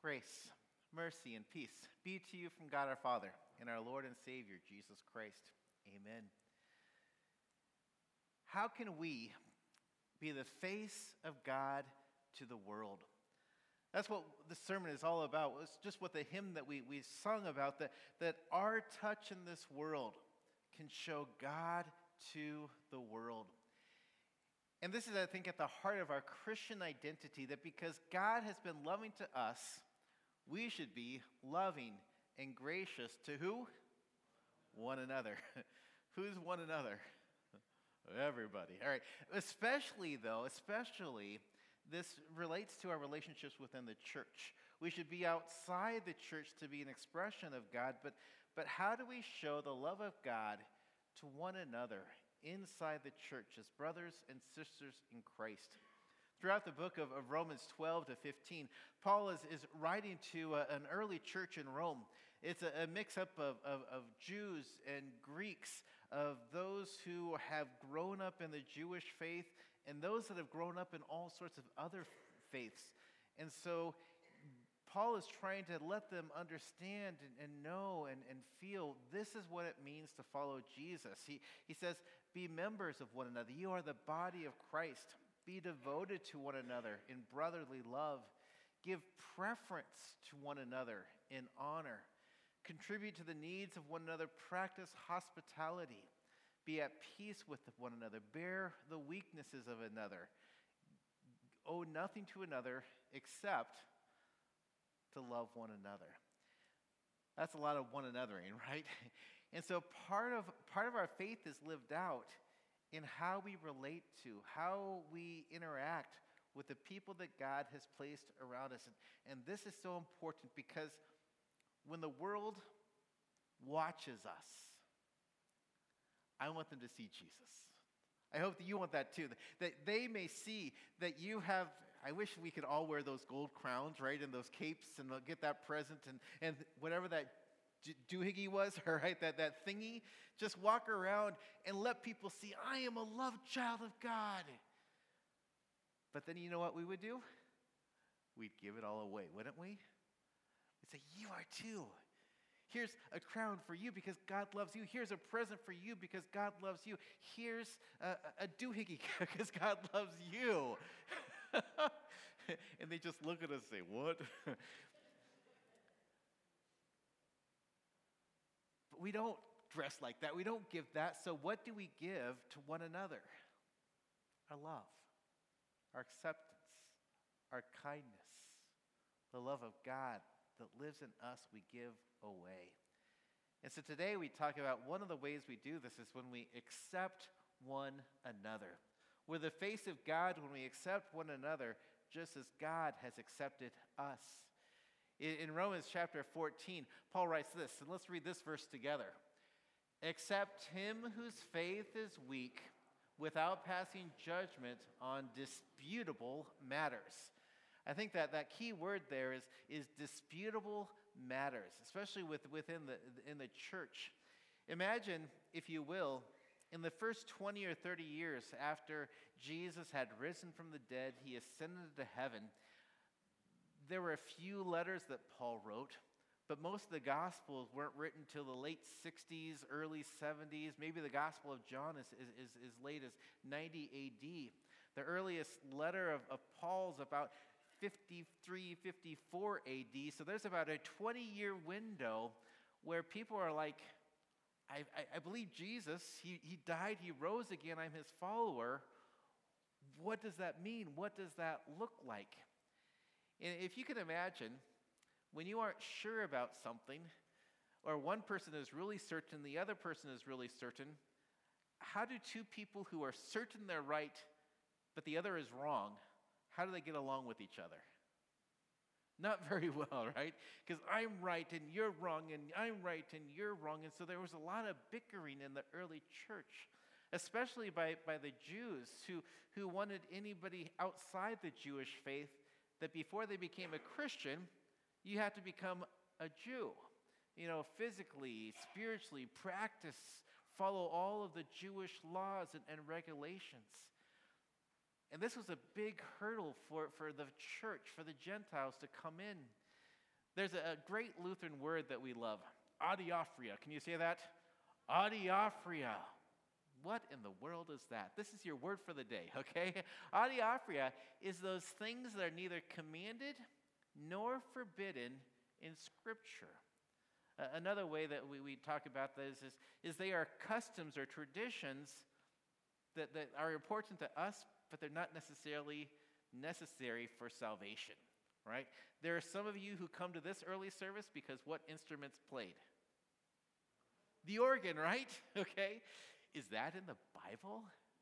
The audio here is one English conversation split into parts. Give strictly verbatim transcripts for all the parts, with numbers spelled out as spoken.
Grace, mercy, and peace be to you from God our Father and our Lord and Savior, Jesus Christ. Amen. How can we be the face of God to the world? That's what the sermon is all about. It's just what the hymn that we, we sung about, that, that our touch in this world can show God to the world. And this is, I think, at the heart of our Christian identity, that because God has been loving to us, we should be loving and gracious to who? One another. Who's one another? Everybody. All right. Especially, though, especially, this relates to our relationships within the church. We should be outside the church to be an expression of God, but, but how do we show the love of God to one another inside the church as brothers and sisters in Christ? Throughout the book of, of Romans twelve to fifteen, Paul is, is writing to a, an early church in Rome. It's a, a mix-up of, of, of Jews and Greeks, of those who have grown up in the Jewish faith and those that have grown up in all sorts of other faiths. And so Paul is trying to let them understand and, and know and, and feel this is what it means to follow Jesus. He, he says, be members of one another. You are the body of Christ. Be devoted to one another in brotherly love. Give preference to one another in honor. Contribute to the needs of one another. Practice hospitality. Be at peace with one another. Bear the weaknesses of another. Owe nothing to another except to love one another. That's a lot of one anothering, right? And so part of part of our faith is lived out in how we relate to, how we interact with the people that God has placed around us. And, and this is so important because when the world watches us, I want them to see Jesus. I hope that you want that too, that they may see that you have, I wish we could all wear those gold crowns, right, and those capes, and they'll get that present, and, and whatever that doohickey was, right, that, that thingy, just walk around and let people see, I am a loved child of God. But then you know what we would do? We'd give it all away, wouldn't we? We'd say, you are too. Here's a crown for you because God loves you. Here's a present for you because God loves you. Here's a, a doohickey because God loves you. And they just look at us and say, what? But we don't dress like that. We don't give that. So what do we give to one another? Our love, our acceptance, our kindness, the love of God that lives in us, we give away. And so today we talk about one of the ways we do this is when we accept one another. We're the face of God when we accept one another just as God has accepted us. In Romans chapter fourteen, Paul writes this, and let's read this verse together. Accept him whose faith is weak without passing judgment on disputable matters. I think that that key word there is, is disputable matters, especially with, within the, in the church. Imagine, if you will, in the first twenty or thirty years after Jesus had risen from the dead, he ascended to heaven. There were a few letters that Paul wrote, but most of the Gospels weren't written till the late sixties, early seventies. Maybe the Gospel of John is is, is as late as ninety A D. The earliest letter of, of Paul's about fifty-three, fifty-four A D. So there's about a twenty-year window where people are like, I, I, I believe Jesus. He, he died, he rose again, I'm his follower. What does that mean? What does that look like? And if you can imagine, when you aren't sure about something, or one person is really certain, the other person is really certain, how do two people who are certain they're right, but the other is wrong, how do they get along with each other? Not very well, right? Because I'm right and you're wrong, and I'm right and you're wrong. And so there was a lot of bickering in the early church, especially by, by the Jews who, who wanted anybody outside the Jewish faith that before they became a Christian, you had to become a Jew. You know, physically, spiritually, practice, follow all of the Jewish laws and, and regulations. And this was a big hurdle for, for the church, for the Gentiles to come in. There's a great Lutheran word that we love, adiaphria. Can you say that? Adiaphria. What in the world is that? This is your word for the day, okay? Adiaphria is those things that are neither commanded nor forbidden in Scripture. Uh, another way that we, we talk about this is, is they are customs or traditions that, that are important to us, but they're not necessarily necessary for salvation, right? There are some of you who come to this early service because what instruments played? The organ, right? Okay. Is that in the Bible?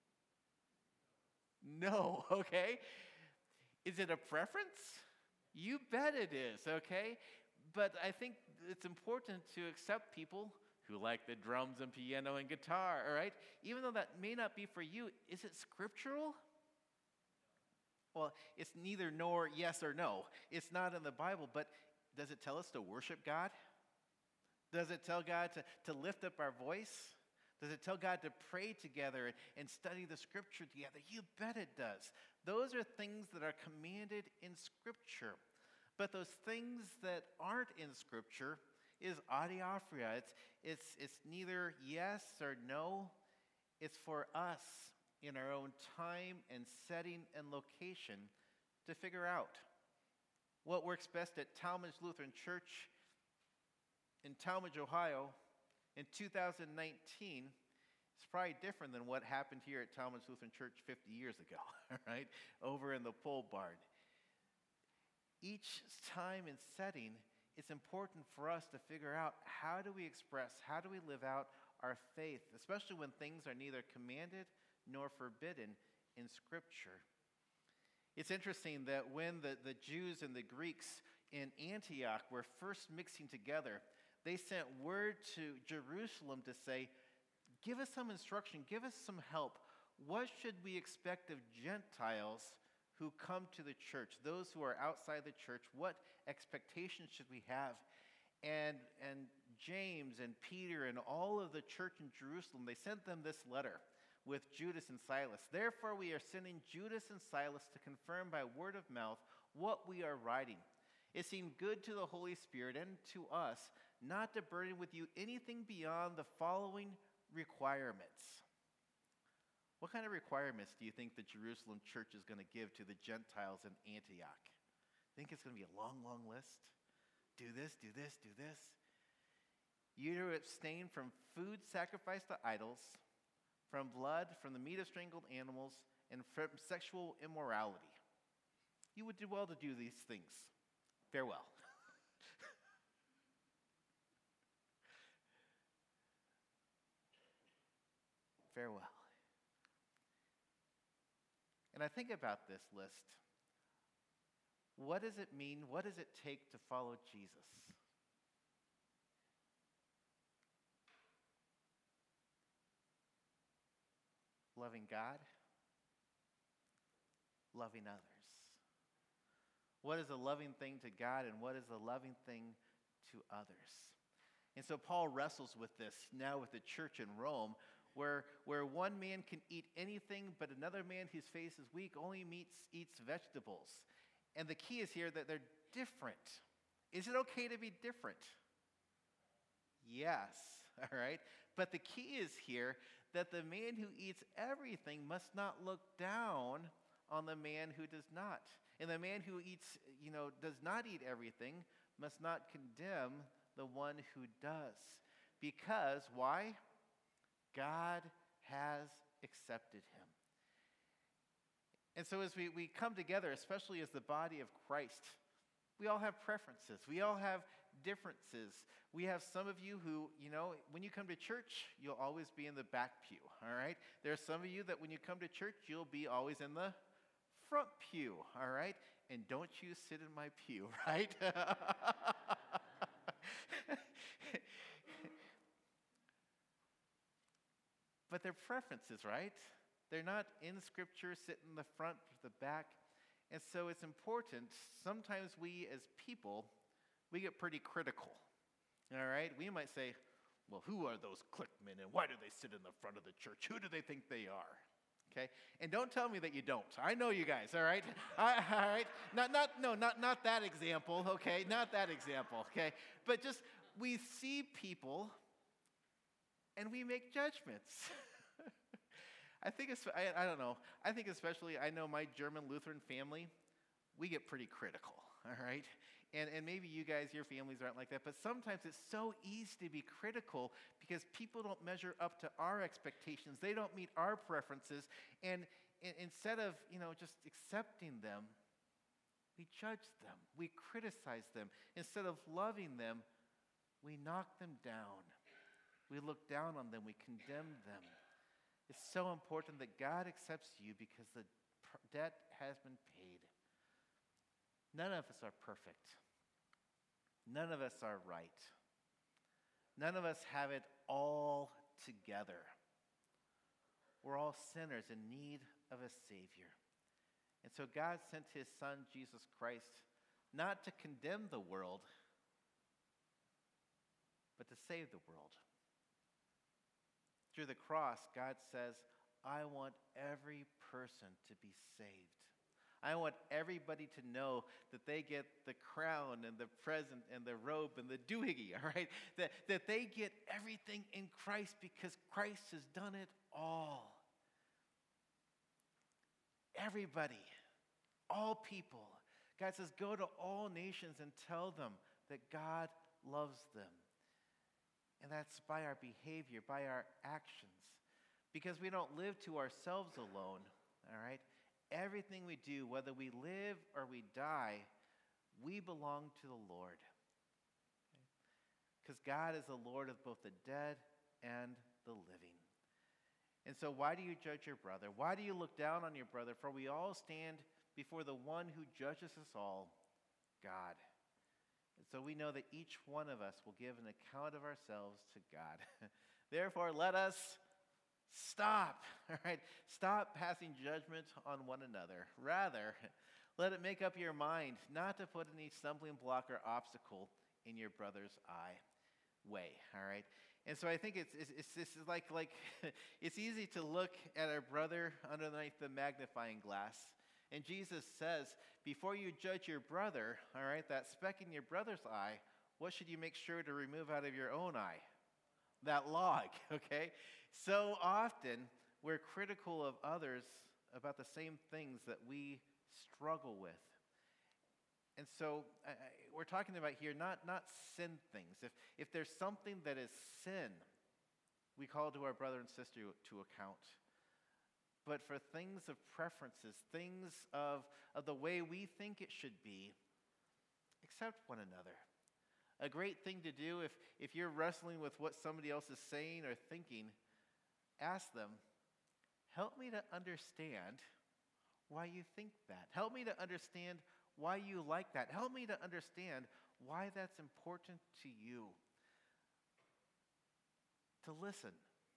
No, okay? Is it a preference? You bet it is, okay? But I think it's important to accept people who like the drums and piano and guitar, all right? Even though that may not be for you, is it scriptural? Well, it's neither nor yes or no. It's not in the Bible, but does it tell us to worship God? Does it tell God to, to lift up our voice? Does it tell God to pray together and, and study the Scripture together? You bet it does. Those are things that are commanded in Scripture. But those things that aren't in Scripture is adiaphria. It's, it's, it's neither yes or no. It's for us in our own time and setting and location to figure out what works best at Talmadge Lutheran Church in Talmadge, Ohio, in two thousand nineteen. It's probably different than what happened here at Talmadge Lutheran Church fifty years ago, right? Over in the pole barn. Each time and setting, it's important for us to figure out how do we express, how do we live out our faith, especially when things are neither commanded nor forbidden in Scripture. It's interesting that when the, the Jews and the Greeks in Antioch were first mixing together, they sent word to Jerusalem to say, give us some instruction, give us some help. What should we expect of Gentiles who come to the church, those who are outside the church? What expectations should we have? And, and James and Peter and all of the church in Jerusalem, they sent them this letter with Judas and Silas. Therefore, we are sending Judas and Silas to confirm by word of mouth what we are writing. It seemed good to the Holy Spirit and to us not to burden with you anything beyond the following requirements. What kind of requirements do you think the Jerusalem church is going to give to the Gentiles in Antioch? Think it's going to be a long, long list? Do this, do this, do this. You're to abstain from food sacrificed to idols, from blood, from the meat of strangled animals, and from sexual immorality. You would do well to do these things. Farewell. Farewell. And I think about this list. What does it mean? What does it take to follow Jesus? Loving God, loving others. What is a loving thing to God and what is a loving thing to others? And so Paul wrestles with this now with the church in Rome, where, where one man can eat anything, but another man whose face is weak only meets, eats vegetables. And the key is here that they're different. Is it okay to be different? Yes, all right? But the key is here that the man who eats everything must not look down on the man who does not. And the man who eats, you know, does not eat everything must not condemn the one who does. Because, why? God has accepted him. And so as we, we come together, especially as the body of Christ, we all have preferences. We all have differences. We have some of you who, you know, when you come to church, you'll always be in the back pew, all right? There are some of you that when you come to church, you'll be always in the front pew, all right? And don't you sit in my pew, right? But they're preferences, right? They're not in Scripture, sit in the front, the back. And so it's important. Sometimes we as people, we get pretty critical, all right? We might say, well, who are those clickmen and why do they sit in the front of the church? Who do they think they are? Okay? And don't tell me that you don't. I know you guys, all right? I, all right? Not, not, no, not, not that example, okay? Not that example, okay? But just, we see people and we make judgments. I think, it's, I, I don't know, I think especially, I know my German Lutheran family, we get pretty critical, all right? And, and maybe you guys, your families aren't like that, but sometimes it's so easy to be critical because people don't measure up to our expectations. They don't meet our preferences. And, and instead of, you know, just accepting them, we judge them. We criticize them. Instead of loving them, we knock them down. We look down on them. We condemn them. It's so important that God accepts you because the debt has been paid. None of us are perfect. None of us are right. None of us have it all together. We're all sinners in need of a Savior. And so God sent his Son, Jesus Christ, not to condemn the world, but to save the world. Through the cross, God says, I want every person to be saved. I want everybody to know that they get the crown and the present and the robe and the doohickey, all right? That, that they get everything in Christ because Christ has done it all. Everybody, all people. God says, go to all nations and tell them that God loves them. And that's by our behavior, by our actions. Because we don't live to ourselves alone, all right? Everything we do, whether we live or we die, we belong to the Lord. Because okay? God is the Lord of both the dead and the living. And so why do you judge your brother? Why do you look down on your brother? For we all stand before the one who judges us all, God. And so we know that each one of us will give an account of ourselves to God. Therefore, let us stop, all right? Stop passing judgment on one another. Rather, let it make up your mind not to put any stumbling block or obstacle in your brother's eye way, all right? And so I think it's it's, it's, it's like, like it's easy to look at our brother underneath the magnifying glass. And Jesus says, before you judge your brother, all right, that speck in your brother's eye, what should you make sure to remove out of your own eye? That log, okay? So often, we're critical of others about the same things that we struggle with. And so I, I, we're talking about here not, not sin things. If, if there's something that is sin, we call to our brother and sister to account. But for things of preferences, things of, of the way we think it should be, accept one another. A great thing to do if, if you're wrestling with what somebody else is saying or thinking, ask them, help me to understand why you think that. Help me to understand why you like that. Help me to understand why that's important to you. To listen,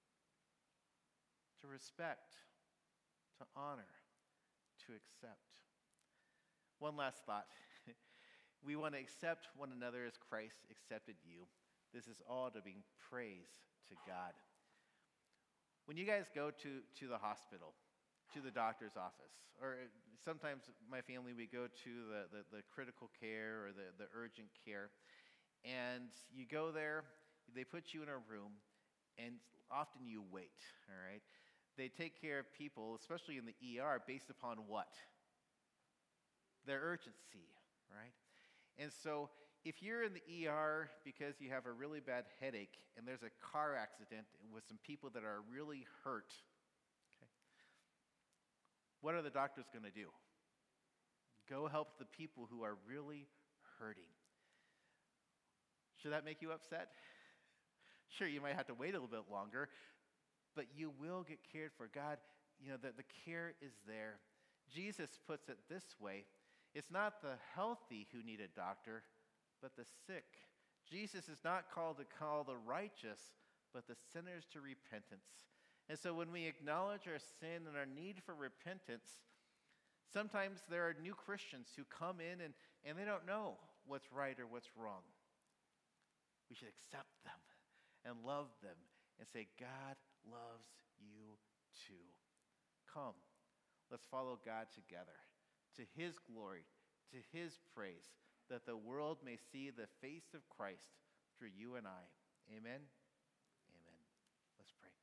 to respect, to honor, to accept. One last thought. We want to accept one another as Christ accepted you. This is all to bring praise to God. When you guys go to, to the hospital, to the doctor's office, or sometimes my family, we go to the, the, the critical care or the, the urgent care, and you go there, they put you in a room, and often you wait, all right? They take care of people, especially in the E R, based upon what? Their urgency, right? And so if you're in the E R because you have a really bad headache and there's a car accident with some people that are really hurt, okay, what are the doctors going to do? Go help the people who are really hurting. Should that make you upset? Sure, you might have to wait a little bit longer, but you will get cared for. God, you know, the, the care is there. Jesus puts it this way. It's not the healthy who need a doctor, but the sick. Jesus is not called to call the righteous, but the sinners to repentance. And so when we acknowledge our sin and our need for repentance, sometimes there are new Christians who come in and, and they don't know what's right or what's wrong. We should accept them and love them and say, God loves you too. come, let's follow God together to his glory, to his praise, that the world may see the face of Christ through you and I. Amen. Amen. Let's pray.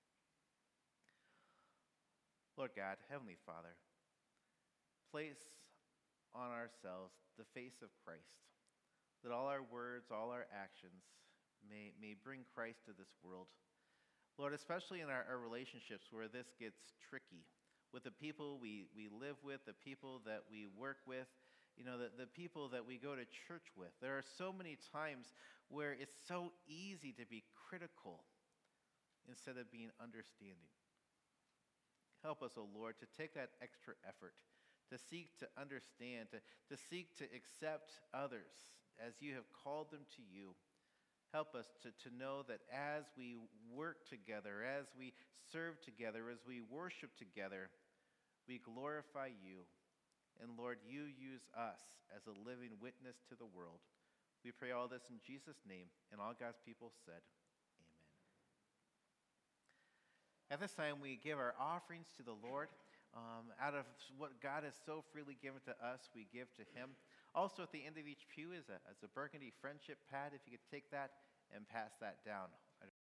Lord God, Heavenly Father, place on ourselves the face of Christ, that all our words, all our actions may, may bring Christ to this world. Lord, especially in our, our relationships where this gets tricky, with the people we, we live with, the people that we work with, you know, the, the people that we go to church with. There are so many times where it's so easy to be critical instead of being understanding. Help us, O Lord, to take that extra effort, to seek to understand, to, to seek to accept others as you have called them to you. Help us to, to know that as we work together, as we serve together, as we worship together, we glorify you. And Lord, you use us as a living witness to the world. We pray all this in Jesus' name, and all God's people said, amen. At this time, we give our offerings to the Lord. Um, out of what God has so freely given to us, we give to him. Also, at the end of each pew is a, is a burgundy friendship pad. If you could take that and pass that down.